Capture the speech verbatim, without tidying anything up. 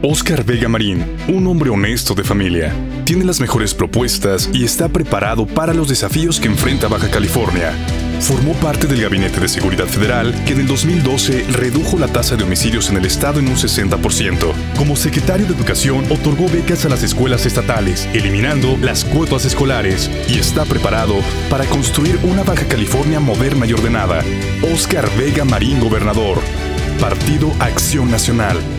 Óscar Vega Marín, un hombre honesto de familia, tiene las mejores propuestas y está preparado para los desafíos que enfrenta Baja California. Formó parte del Gabinete de Seguridad Federal, que en el dos mil doce redujo la tasa de homicidios en el estado en un sesenta por ciento. Como secretario de Educación, otorgó becas a las escuelas estatales, eliminando las cuotas escolares, y está preparado para construir una Baja California moderna y ordenada. Óscar Vega Marín, gobernador. Partido Acción Nacional.